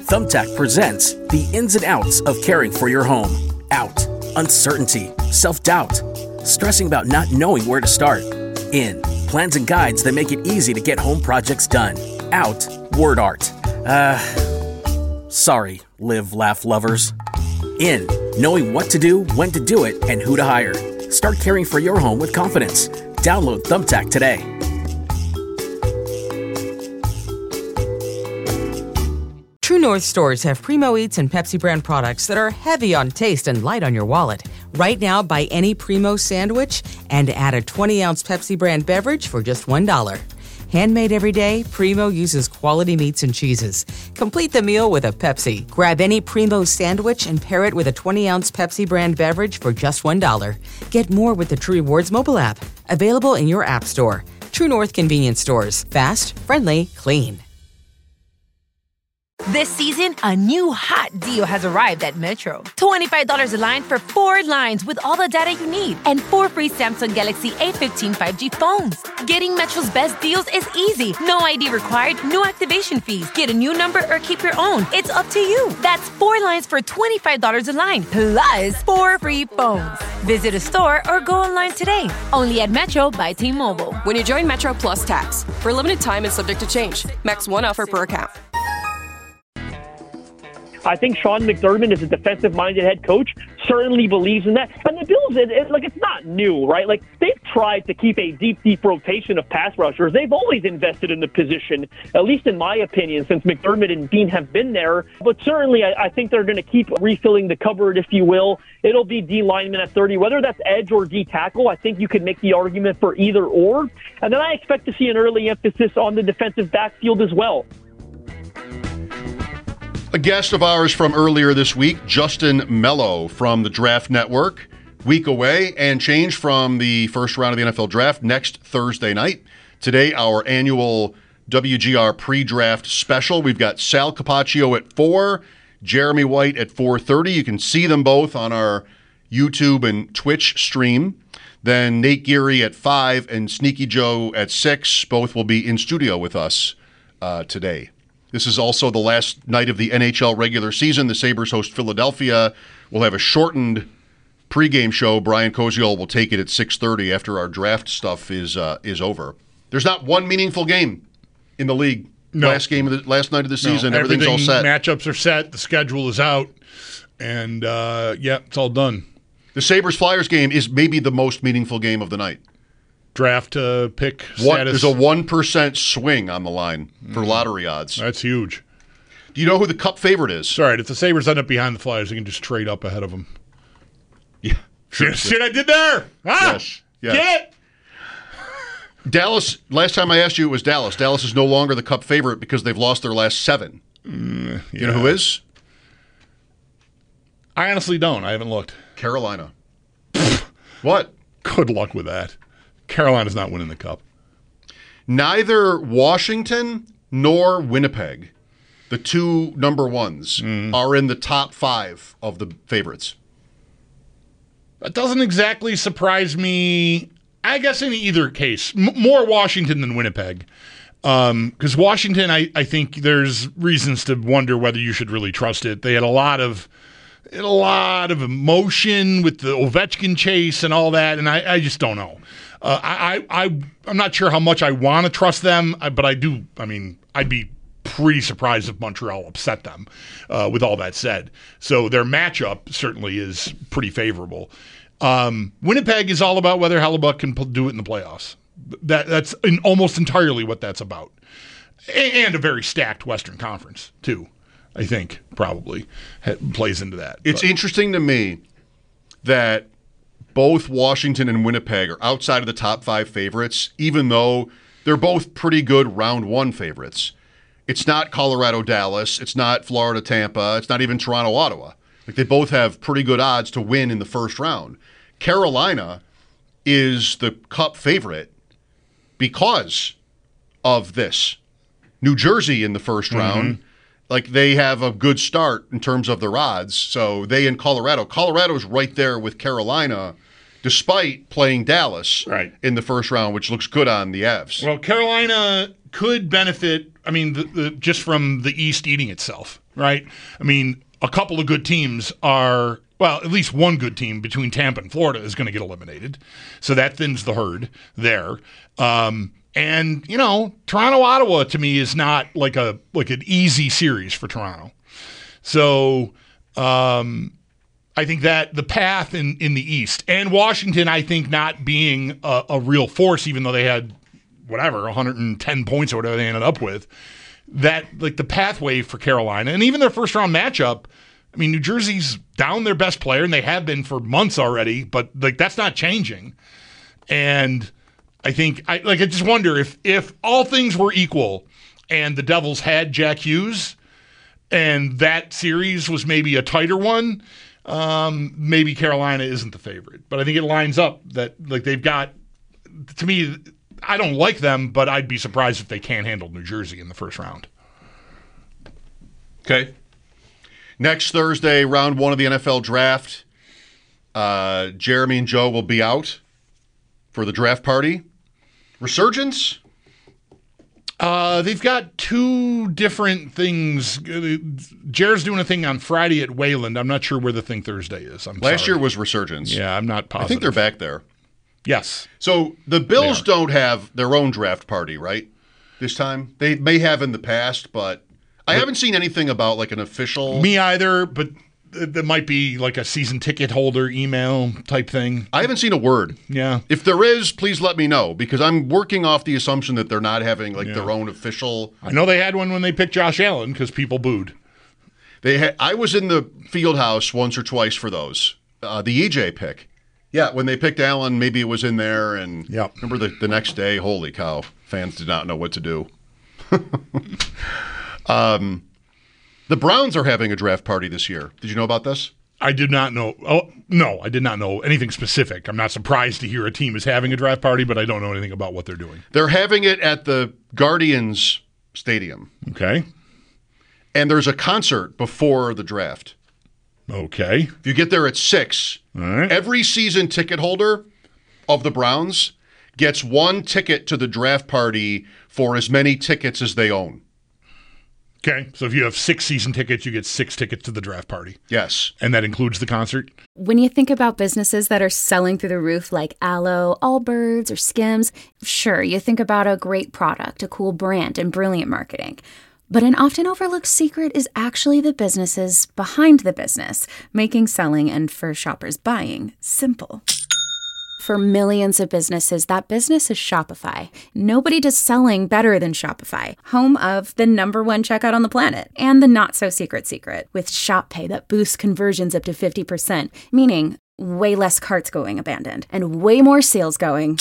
Thumbtack presents the ins and outs of caring for your home. Out, uncertainty, self-doubt, stressing about not knowing where to start. In, plans and guides that make it easy to get home projects done. Out, word art. Sorry, live, laugh lovers. In, knowing what to do, when to do it, and who to hire. Start caring for your home with confidence. Download Thumbtack today. True North stores have Primo Eats and Pepsi brand products that are heavy on taste and light on your wallet. Right now, buy any Primo sandwich and add a 20-ounce Pepsi brand beverage for just $1. Handmade every day, Primo uses quality meats and cheeses. Complete the meal with a Pepsi. Grab any Primo sandwich and pair it with a 20-ounce Pepsi brand beverage for just $1. Get more with the True Rewards mobile app. Available in your app store. True North convenience stores. Fast, friendly, clean. This season, a new hot deal has arrived at Metro. $25 a line for 4 lines with all the data you need and 4 free Samsung Galaxy A15 5G phones. Getting Metro's best deals is easy. No ID required, no activation fees. Get a new number or keep your own. It's up to you. That's 4 lines for $25 a line, plus 4 free phones. Visit a store or go online today. Only at Metro by T-Mobile. When you join Metro Plus Tax. For a limited time and subject to change. Max 1 offer per account. I think Sean McDermott, as a defensive-minded head coach, certainly believes in that. And the Bills, it's not new, right? Like, they've tried to keep a deep rotation of pass rushers. They've always invested in the position, at least in my opinion, since McDermott and Dean have been there. But certainly, I think they're going to keep refilling the cupboard, if you will. It'll be D lineman at 30. Whether that's edge or D tackle, I think you could make the argument for either or. And then I expect to see an early emphasis on the defensive backfield as well. A guest of ours from earlier this week, Justin Mello from the Draft Network. Week away and change from the first round of the NFL Draft next Thursday night. Today, our annual WGR pre-draft special. We've got Sal Capaccio at 4, Jeremy White at 4:30. You can see them both on our YouTube and Twitch stream. Then Nate Geary at 5 and Sneaky Joe at 6. Both will be in studio with us today. This is also the last night of the NHL regular season. The Sabres host Philadelphia. We'll have a shortened pregame show. Brian Koziol will take it at 6:30 after our draft stuff is over. There's not one meaningful game in the league. No. Last night of the season. No, everything's all set. Matchups are set. The schedule is out. And, it's all done. The Sabres-Flyers game is maybe the most meaningful game of the night. Draft pick status. There's a 1% swing on the line for lottery odds. That's huge. Do you know who the Cup favorite is? Sorry, if the Sabres end up behind the Flyers, they can just trade up ahead of them. Yeah. Sure. See what I did there? Yes. Get it? Dallas, last time I asked you, it was Dallas. Dallas is no longer the Cup favorite because they've lost their last 7. You know who is? I honestly don't. I haven't looked. Carolina. What? Good luck with that. Carolina's not winning the Cup. Neither Washington nor Winnipeg, the 2 number ones, are in the top 5 of the favorites. That doesn't exactly surprise me. I guess in either case, more Washington than Winnipeg. Because Washington, I think there's reasons to wonder whether you should really trust it. They had a lot of emotion with the Ovechkin chase and all that, and I just don't know. I'm not sure how much I want to trust them, but I do. I mean, I'd be pretty surprised if Montreal upset them, with all that said. So their matchup certainly is pretty favorable. Winnipeg is all about whether Hellebuyck can do it in the playoffs. That's almost entirely what that's about. And a very stacked Western Conference, too, I think, probably plays into that. It's interesting to me that both Washington and Winnipeg are outside of the top 5 favorites, even though they're both pretty good round 1 favorites. It's not Colorado-Dallas. It's not Florida-Tampa. It's not even Toronto-Ottawa. Like, they both have pretty good odds to win in the first round. Carolina is the Cup favorite because of this. New Jersey in the first round, like, they have a good start in terms of their odds. So they and Colorado's right there with Carolina, despite playing Dallas in the first round, which looks good on the Avs. Well, Carolina could benefit, I mean, just from the East eating itself, right? I mean, a couple of good teams are, well, at least one good team between Tampa and Florida is going to get eliminated. So that thins the herd there. And, you know, Toronto-Ottawa to me is not like an easy series for Toronto. So I think that the path in the East, and Washington, I think, not being a real force, even though they had, 110 points or whatever they ended up with, that, like, the pathway for Carolina, and even their first-round matchup, I mean, New Jersey's down their best player, and they have been for months already, but, like, that's not changing. And I think, I just wonder if all things were equal and the Devils had Jack Hughes and that series was maybe a tighter one, maybe Carolina isn't the favorite. But I think it lines up that, like, they've got, to me, I don't like them, but I'd be surprised if they can't handle New Jersey in the first round. Okay. Next Thursday, round 1 of the NFL draft, Jeremy and Joe will be out for the draft party. Resurgence? They've got 2 different things. Jared's doing a thing on Friday at Wayland. I'm not sure where the thing Thursday is. Last year was Resurgence. Yeah, I'm not positive. I think they're back there. Yes. So the Bills don't have their own draft party, right? This time? They may have in the past, but I haven't seen anything about like an official. Me either, but there might be like a season ticket holder email type thing. I haven't seen a word. Yeah. If there is, please let me know, because I'm working off the assumption that they're not having like their own official. I know they had one when they picked Josh Allen because people booed. I was in the field house once or twice for those. The EJ pick. Yeah, when they picked Allen, maybe it was in there. And remember the next day, holy cow, fans did not know what to do. The Browns are having a draft party this year. Did you know about this? I did not know. Oh, no, I did not know anything specific. I'm not surprised to hear a team is having a draft party, but I don't know anything about what they're doing. They're having it at the Guardians Stadium. Okay. And there's a concert before the draft. Okay. If you get there at 6, every season ticket holder of the Browns gets 1 ticket to the draft party for as many tickets as they own. Okay, so if you have 6 season tickets, you get 6 tickets to the draft party. Yes. And that includes the concert? When you think about businesses that are selling through the roof like Aloe, Allbirds, or Skims, sure, you think about a great product, a cool brand, and brilliant marketing. But an often overlooked secret is actually the businesses behind the business, making selling and for shoppers buying simple. For millions of businesses, that business is Shopify. Nobody does selling better than Shopify, home of the #1 checkout on the planet and the not-so-secret secret with Shop Pay that boosts conversions up to 50%, meaning way less carts going abandoned and way more sales going.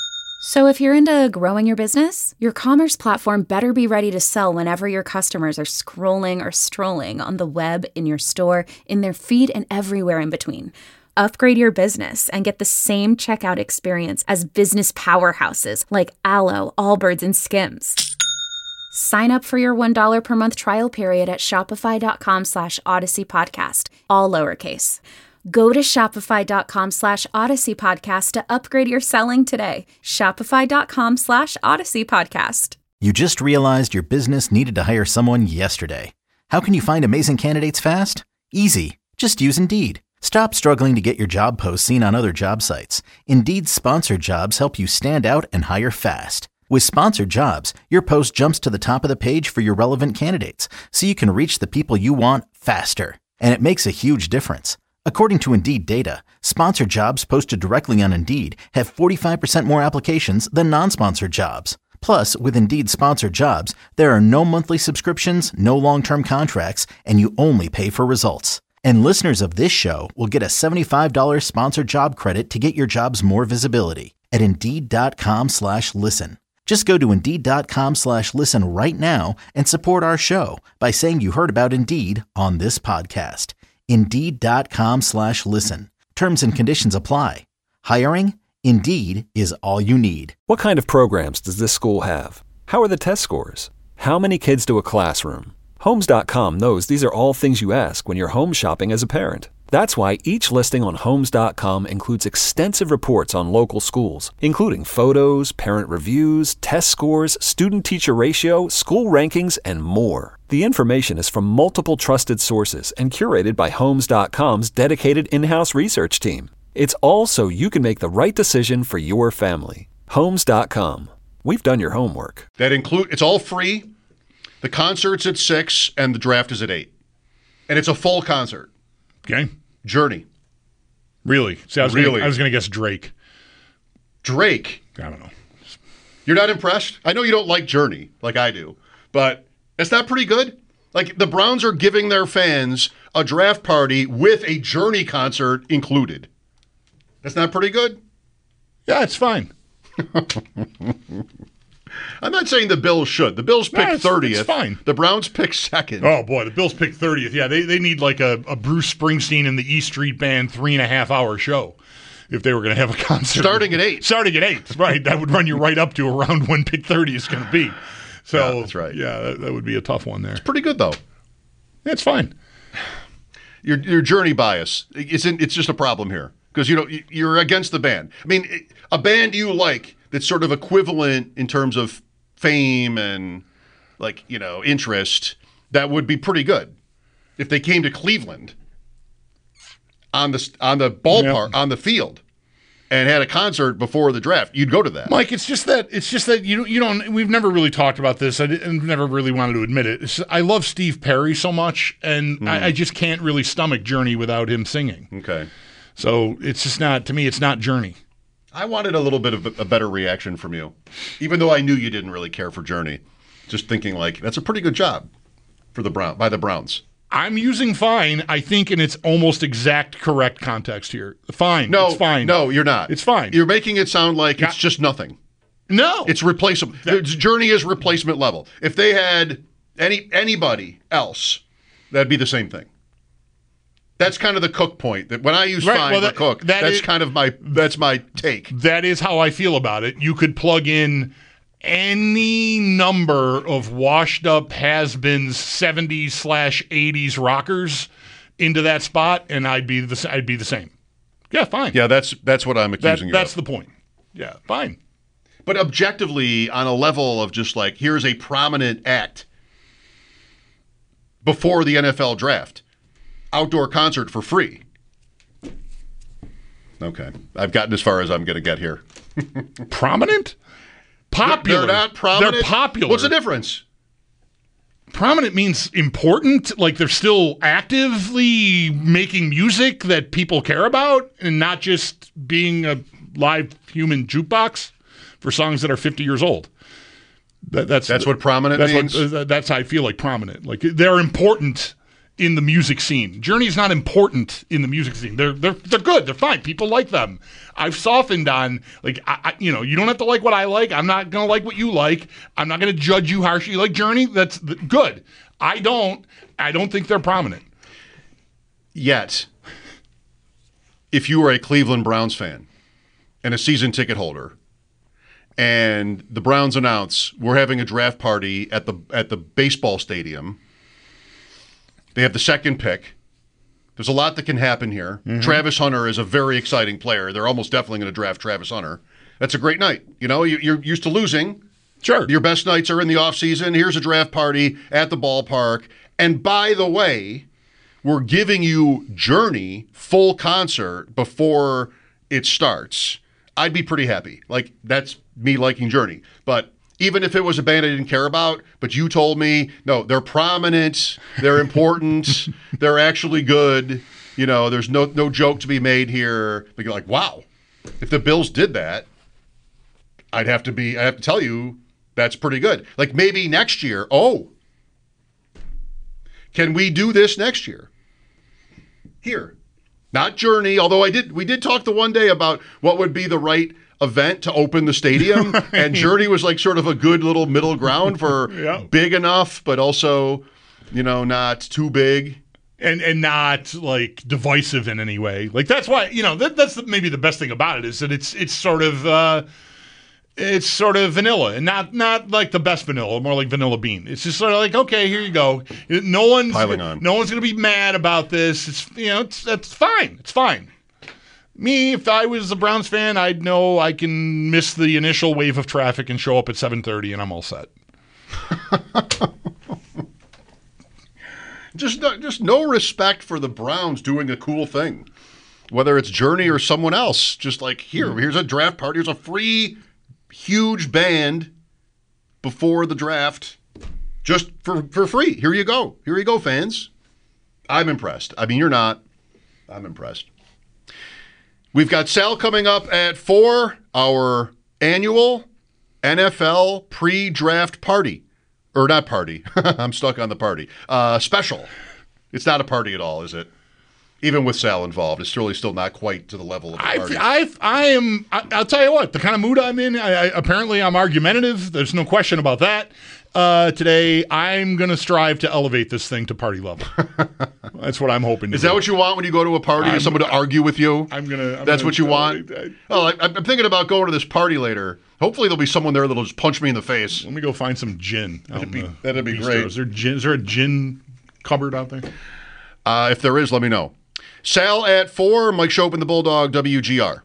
So if you're into growing your business, your commerce platform better be ready to sell whenever your customers are scrolling or strolling on the web, in your store, in their feed, and everywhere in between. Upgrade your business and get the same checkout experience as business powerhouses like Aloe, Allbirds, and Skims. Sign up for your $1 per month trial period at shopify.com/Odyssey Podcast, all lowercase. Go to shopify.com/Odyssey Podcast to upgrade your selling today. Shopify.com/Odyssey Podcast. You just realized your business needed to hire someone yesterday. How can you find amazing candidates fast? Easy. Just use Indeed. Stop struggling to get your job posts seen on other job sites. Indeed's sponsored jobs help you stand out and hire fast. With sponsored jobs, your post jumps to the top of the page for your relevant candidates, so you can reach the people you want faster. And it makes a huge difference. According to Indeed data, sponsored jobs posted directly on Indeed have 45% more applications than non-sponsored jobs. Plus, with Indeed sponsored jobs, there are no monthly subscriptions, no long-term contracts, and you only pay for results. And listeners of this show will get a $75 sponsored job credit to get your jobs more visibility at Indeed.com/listen. Just go to Indeed.com/listen right now and support our show by saying you heard about Indeed on this podcast. Indeed.com/listen. Terms and conditions apply. Hiring? Indeed is all you need. What kind of programs does this school have? How are the test scores? How many kids do a classroom? Homes.com knows these are all things you ask when you're home shopping as a parent. That's why each listing on Homes.com includes extensive reports on local schools, including photos, parent reviews, test scores, student-teacher ratio, school rankings, and more. The information is from multiple trusted sources and curated by Homes.com's dedicated in-house research team. It's all so you can make the right decision for your family. Homes.com. We've done your homework. It's all free. The concert's at 6 and the draft is at 8. And it's a full concert. Okay. Journey. Really? See, I was going to guess Drake. Drake? I don't know. You're not impressed? I know you don't like Journey like I do, but it's not pretty good? Like, the Browns are giving their fans a draft party with a Journey concert included. That's not pretty good? Yeah, it's fine. I'm not saying the Bills should. The Bills pick 30th. It's fine. The Browns pick 2nd. Oh, boy, the Bills pick 30th. Yeah, they need like a Bruce Springsteen and the E Street Band 3.5-hour show if they were going to have a concert. Starting at 8. Starting at 8, right. That would run you right up to around when pick 30 is going to be. So, yeah, that's right. Yeah, that would be a tough one there. It's pretty good, though. Yeah, it's fine. Your Journey bias, it's just a problem here because you're against the band. I mean, a band you like that's sort of equivalent in terms of fame and interest, that would be pretty good if they came to Cleveland on the ballpark, on the field, and had a concert before the draft. You'd go to that. Mike, it's just that you don't we've never really talked about this. I've never really wanted to admit it. I love Steve Perry so much, and I just can't really stomach Journey without him singing. Okay. So it's just not, to me, it's not Journey. I wanted a little bit of a better reaction from you, even though I knew you didn't really care for Journey. Just thinking that's a pretty good job by the Browns. I'm using fine, I think, in its almost exact correct context here. Fine. No, it's fine. No, you're not. It's fine. You're making it sound like it's just nothing. No. It's replaceable. Journey is replacement level. If they had anybody else, that'd be the same thing. That's kind of the Cook point. That when I use fine for Cook, that's my take. That is how I feel about it. You could plug in any number of washed-up has-beens 70s/80s rockers into that spot, and I'd be the same. Yeah, fine. Yeah, that's what I'm accusing you of. That's the point. Yeah, fine. But objectively, on a level of just here's a prominent act before the NFL draft, outdoor concert for free. Okay, I've gotten as far as I'm going to get here. Prominent? Popular. They're not prominent. They're popular. What's the difference? Prominent means important, like they're still actively making music that people care about and not just being a live human jukebox for songs that are 50 years old. That's what prominent means? That's how I feel like prominent. Like they're important in the music scene. Journey's not important in the music scene. They're good. They're fine. People like them. I've softened on you don't have to like what I like. I'm not gonna like what you like. I'm not gonna judge you harshly. You like Journey? That's good. I don't think they're prominent. Yet, if you were a Cleveland Browns fan and a season ticket holder, and the Browns announce we're having a draft party at the baseball stadium. They have the 2nd pick. There's a lot that can happen here. Mm-hmm. Travis Hunter is a very exciting player. They're almost definitely going to draft Travis Hunter. That's a great night. You're used to losing. Sure. Your best nights are in the offseason. Here's a draft party at the ballpark. And by the way, we're giving you Journey full concert before it starts. I'd be pretty happy. That's me liking Journey. But even if it was a band I didn't care about, but you told me, no, they're prominent, they're important, they're actually good, there's no joke to be made here. You're like, wow, if the Bills did that, I have to tell you that's pretty good. Maybe next year, can we do this next year? Here. Not Journey, although we did talk the one day about what would be the right event to open the stadium, right. And Journey was sort of a good little middle ground for big enough, but also, not too big. And not divisive in any way. That's why, that's maybe the best thing about it is that it's sort of, It's sort of vanilla, and not like the best vanilla, more like vanilla bean. It's just sort of like, okay, here you go. No one's going to be mad about this. It's fine. It's fine. Me, if I was a Browns fan, I'd know I can miss the initial wave of traffic and show up at 7:30, and I'm all set. Just no respect for the Browns doing a cool thing, whether it's Journey or someone else. Just like, here's a draft party. Here's a free, huge band before the draft, just for free. Here you go. Here you go, fans. I'm impressed. I mean, you're not. I'm impressed. We've got Sal coming up at 4, our annual NFL pre-draft party. Or not party. I'm stuck on the party. Special. It's not a party at all, is it? Even with Sal involved, it's really still not quite to the level of the party. I'll tell you what, the kind of mood I'm in, apparently I'm argumentative. There's no question about that. Today, I'm going to strive to elevate this thing to party level. That's what I'm hoping to do. Is that what you want when you go to a party? Is someone to argue with you? That's what you want? I'm thinking about going to this party later. Hopefully there'll be someone there that'll just punch me in the face. Let me go find some gin. That'd be great. Is there a gin cupboard out there? If there is, let me know. Sal at 4, Mike Chopin, the Bulldog, WGR.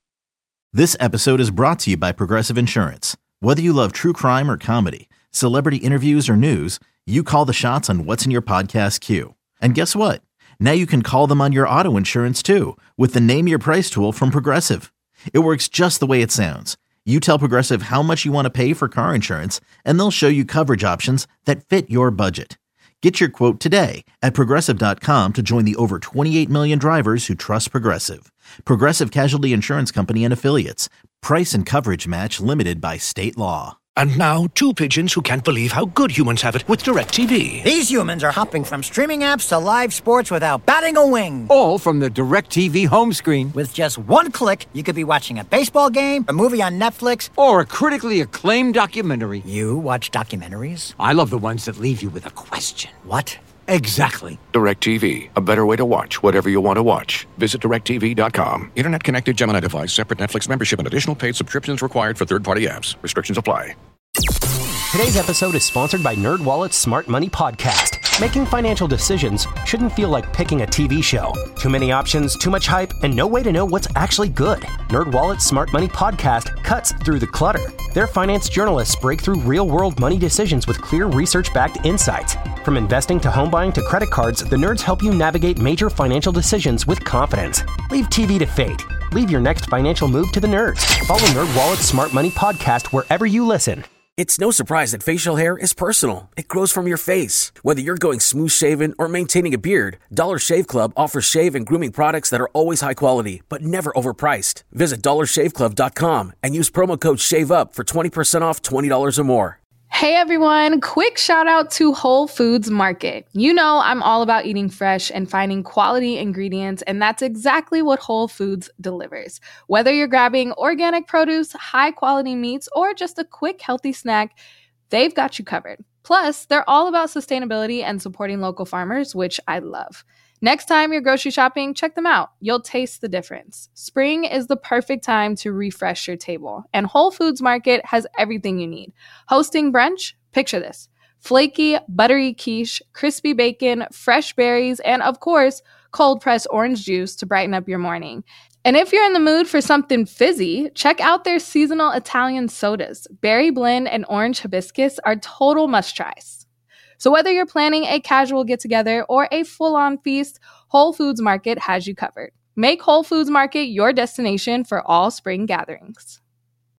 This episode is brought to you by Progressive Insurance. Whether you love true crime or comedy, celebrity interviews or news, you call the shots on what's in your podcast queue. And guess what? Now you can call them on your auto insurance too with the Name Your Price tool from Progressive. It works just the way it sounds. You tell Progressive how much you want to pay for car insurance, and they'll show you coverage options that fit your budget. Get your quote today at Progressive.com to join the over 28 million drivers who trust Progressive. Progressive Casualty Insurance Company and Affiliates. Price and coverage match limited by state law. And now, two pigeons who can't believe how good humans have it with DirecTV. These humans are hopping from streaming apps to live sports without batting a wing. All from the DirecTV home screen. With just one click, you could be watching a baseball game, a movie on Netflix, or a critically acclaimed documentary. You watch documentaries? I love the ones that leave you with a question. What? Exactly. DirecTV. A better way to watch whatever you want to watch. Visit DirecTV.com. Internet connected Gemini device, separate Netflix membership, and additional paid subscriptions required for third-party apps. Restrictions apply. Today's episode is sponsored by NerdWallet's Smart Money Podcast. Making financial decisions shouldn't feel like picking a TV show. Too many options, too much hype, and no way to know what's actually good. NerdWallet's Smart Money Podcast cuts through the clutter. Their finance journalists break through real-world money decisions with clear research-backed insights. From investing to home buying to credit cards, the nerds help you navigate major financial decisions with confidence. Leave TV to fate. Leave your next financial move to the nerds. Follow NerdWallet's Smart Money Podcast wherever you listen. It's no surprise that facial hair is personal. It grows from your face. Whether you're going smooth shaven or maintaining a beard, Dollar Shave Club offers shave and grooming products that are always high quality, but never overpriced. Visit dollarshaveclub.com and use promo code SHAVEUP for 20% off $20 or more. Hey everyone, quick shout out to Whole Foods Market. You know I'm all about eating fresh and finding quality ingredients, and that's exactly what Whole Foods delivers. Whether you're grabbing organic produce, high quality meats, or just a quick healthy snack, they've got you covered. Plus, they're all about sustainability and supporting local farmers, which I love. Next time you're grocery shopping, check them out. You'll taste the difference. Spring is the perfect time to refresh your table, and Whole Foods Market has everything you need. Hosting brunch? Picture this. Flaky, buttery quiche, crispy bacon, fresh berries, and of course, cold-pressed orange juice to brighten up your morning. And if you're in the mood for something fizzy, check out their seasonal Italian sodas. Berry blend and orange hibiscus are total must-tries. So whether you're planning a casual get-together or a full-on feast, Whole Foods Market has you covered. Make Whole Foods Market your destination for all spring gatherings.